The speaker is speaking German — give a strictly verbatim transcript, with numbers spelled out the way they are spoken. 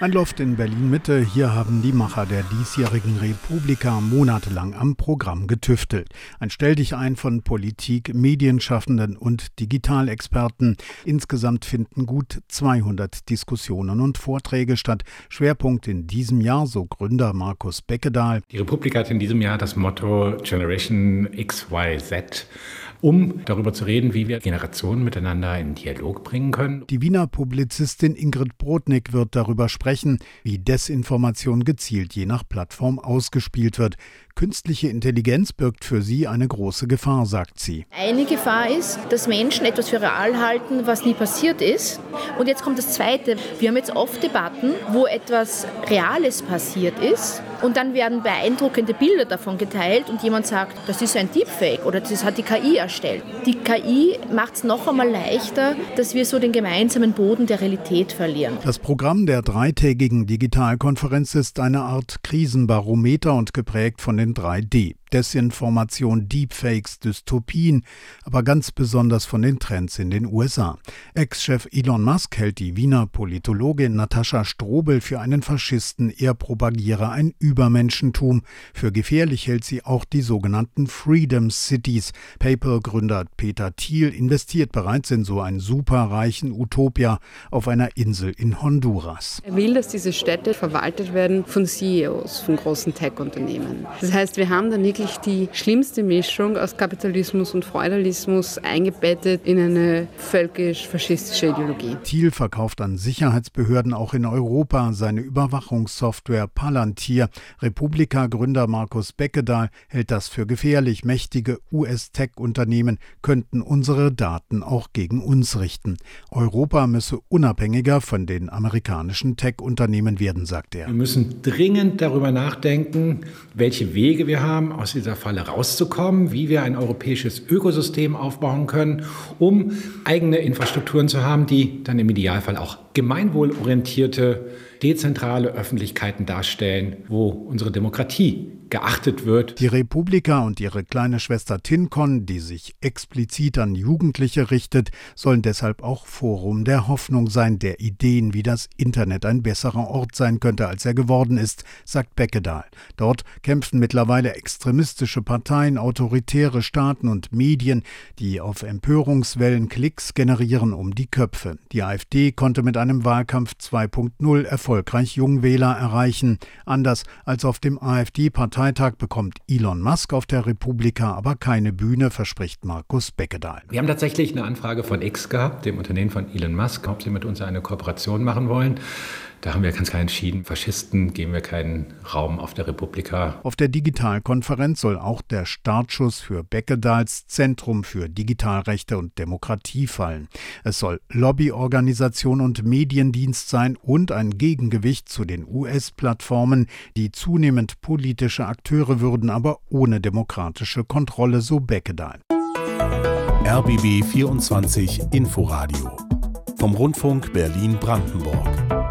Ein Loft in Berlin-Mitte. Hier haben die Macher der diesjährigen Republika monatelang am Programm getüftelt. Ein Stelldichein von Politik, Medienschaffenden und Digitalexperten. Insgesamt finden gut zweihundert Diskussionen und Vorträge statt. Schwerpunkt in diesem Jahr, so Gründer Markus Beckedahl. Die Republika hat in diesem Jahr das Motto Generation X Y Z, um darüber zu reden, wie wir Generationen miteinander in Dialog bringen können. Die Wiener Publizistin Ingrid Brodnik wird darüber sprechen, wie Desinformation gezielt je nach Plattform ausgespielt wird. Künstliche Intelligenz birgt für sie eine große Gefahr, sagt sie. Eine Gefahr ist, dass Menschen etwas für real halten, was nie passiert ist. Und jetzt kommt das Zweite. Wir haben jetzt oft Debatten, wo etwas Reales passiert ist. Und dann werden beeindruckende Bilder davon geteilt und jemand sagt, das ist ein Deepfake oder das hat die K I erstellt. Die K I macht es noch einmal leichter, dass wir so den gemeinsamen Boden der Realität verlieren. Das Programm der dreitägigen Digitalkonferenz ist eine Art Krisenbarometer und geprägt von den drei D. Desinformation, Deepfakes, Dystopien, aber ganz besonders von den Trends in den U S A. Ex-Chef Elon Musk hält die Wiener Politologin Natascha Strobel für einen Faschisten, er propagiere ein Übermenschentum. Für gefährlich hält sie auch die sogenannten Freedom Cities. PayPal-Gründer Peter Thiel investiert bereits in so einen superreichen Utopia auf einer Insel in Honduras. Er will, dass diese Städte verwaltet werden von C E Os, von großen Tech-Unternehmen. Das heißt, wir haben dann wirklich die schlimmste Mischung aus Kapitalismus und Feudalismus eingebettet in eine völkisch-faschistische Ideologie. Thiel verkauft an Sicherheitsbehörden auch in Europa seine Überwachungssoftware Palantir. Republika-Gründer Markus Beckedahl hält das für gefährlich. Mächtige U S-Tech-Unternehmen könnten unsere Daten auch gegen uns richten. Europa müsse unabhängiger von den amerikanischen Tech-Unternehmen werden, sagt er. Wir müssen dringend darüber nachdenken, welche Wege wir haben, aus dieser Falle rauszukommen, wie wir ein europäisches Ökosystem aufbauen können, um eigene Infrastrukturen zu haben, die dann im Idealfall auch gemeinwohlorientierte, dezentrale Öffentlichkeiten darstellen, wo unsere Demokratie geachtet wird. Die Republika und ihre kleine Schwester TinCon, die sich explizit an Jugendliche richtet, sollen deshalb auch Forum der Hoffnung sein, der Ideen, wie das Internet ein besserer Ort sein könnte, als er geworden ist, sagt Beckedahl. Dort kämpfen mittlerweile extremistische Parteien, autoritäre Staaten und Medien, die auf Empörungswellen Klicks generieren, um die Köpfe. Die AfD konnte mit einem Wahlkampf zwei Punkt null erfolgreich Jungwähler erreichen. Anders als auf dem AfD-Parteitag bekommt Elon Musk auf der Republika aber keine Bühne, verspricht Markus Beckedahl. Wir haben tatsächlich eine Anfrage von X gehabt, dem Unternehmen von Elon Musk, ob sie mit uns eine Kooperation machen wollen. Da haben wir ganz klar entschieden, Faschisten geben wir keinen Raum auf der Republika. Auf der Digitalkonferenz soll auch der Startschuss für Beckedahls Zentrum für Digitalrechte und Demokratie fallen. Es soll Lobbyorganisation und Mediendienst sein und ein Gegengewicht zu den U S-Plattformen, die zunehmend politische Akteure würden, aber ohne demokratische Kontrolle, so Beckedahl. R B B vierundzwanzig Inforadio vom Rundfunk Berlin-Brandenburg.